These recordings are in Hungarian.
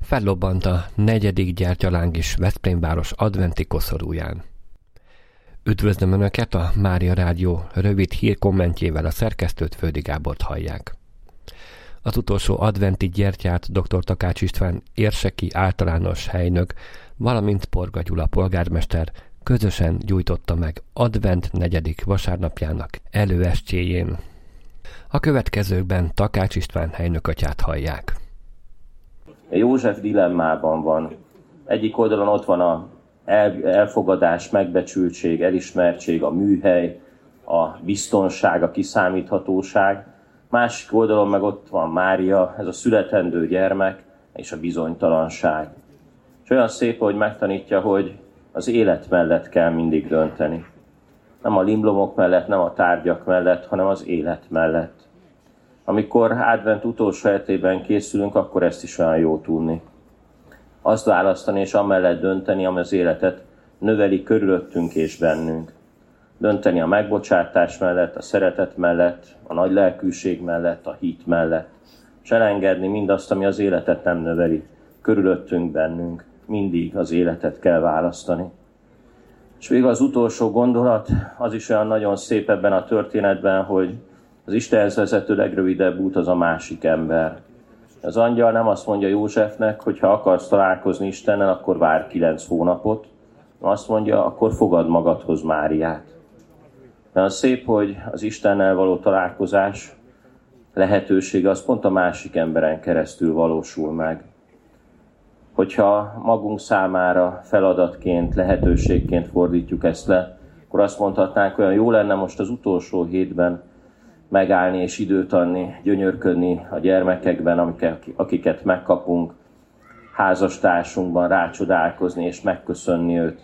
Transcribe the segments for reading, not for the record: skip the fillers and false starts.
Fellobbant a 4. gyertyaláng is Veszprémváros adventi koszorúján. Üdvözlöm Önöket, a Mária Rádió rövid hírkommentjével a szerkesztőt, Földi Gábort hallják. Az utolsó adventi gyertyát dr. Takács István érseki általános helynök, valamint Porga Gyula polgármester közösen gyújtotta meg advent 4. vasárnapjának előestjéjén. A következőkben Takács István helynök atyát hallják. József dilemmában van. Egyik oldalon ott van a elfogadás, megbecsültség, elismertség, a műhely, a biztonság, a kiszámíthatóság. Másik oldalon meg ott van Mária, ez a születendő gyermek és a bizonytalanság. És olyan szép, hogy megtanítja, hogy az élet mellett kell mindig dönteni. Nem a limlomok mellett, nem a tárgyak mellett, hanem az élet mellett. Amikor advent utolsó hetében készülünk, akkor ezt is olyan jó tudni. Azt választani és amellett dönteni, ami az életet növeli körülöttünk és bennünk. Dönteni a megbocsátás mellett, a szeretet mellett, a nagy lelkűség mellett, a hit mellett. És elengedni mindazt, ami az életet nem növeli körülöttünk, bennünk. Mindig az életet kell választani. És végül az utolsó gondolat, az is olyan nagyon szép ebben a történetben, hogy az Istenhez vezető legrövidebb út az a másik ember. Az angyal nem azt mondja Józsefnek, hogy ha akarsz találkozni Istennel, akkor várj 9 hónapot. Azt mondja, akkor fogad magadhoz Máriát. De az szép, hogy az Istennel való találkozás lehetősége az pont a másik emberen keresztül valósul meg. Hogyha magunk számára feladatként, lehetőségként fordítjuk ezt le, akkor azt mondhatnánk, olyan jó lenne most az utolsó hétben megállni és időt adni, gyönyörködni a gyermekekben, akiket megkapunk, házastársunkban rácsodálkozni és megköszönni őt.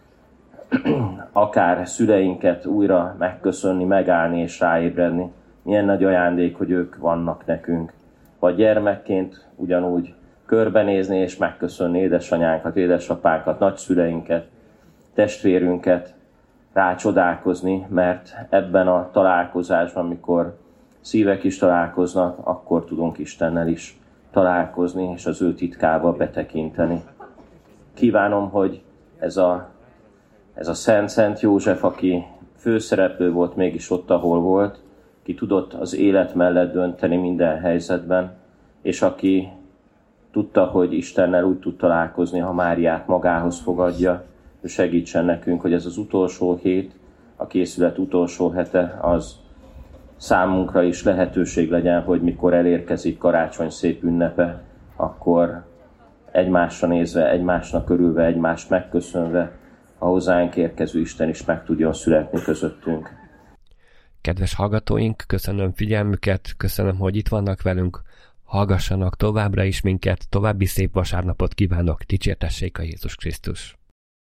Akár szüleinket újra megköszönni, megállni és ráébredni. Milyen nagy ajándék, hogy ők vannak nekünk. Vagy gyermekként ugyanúgy körbenézni és megköszönni édesanyánkat, édesapánkat, nagyszüleinket, testvérünket, rácsodálkozni, mert ebben a találkozásban, amikor szívek is találkoznak, akkor tudunk Istennel is találkozni, és az ő titkába betekinteni. Kívánom, hogy ez a Szent József, aki főszereplő volt mégis ott, ahol volt, ki tudott az élet mellett dönteni minden helyzetben, és aki tudta, hogy Istennel úgy tud találkozni, ha Máriát magához fogadja, ő segítsen nekünk, hogy ez az utolsó hét, a készület utolsó hete, az számunkra is lehetőség legyen, hogy mikor elérkezik karácsony szép ünnepe, akkor egymásra nézve, egymásnak örülve, egymást megköszönve, a hozzánk érkező Isten is meg tudjon születni közöttünk. Kedves hallgatóink, köszönöm figyelmüket, köszönöm, hogy itt vannak velünk, hallgassanak továbbra is minket, további szép vasárnapot kívánok, dicsértessék a Jézus Krisztus!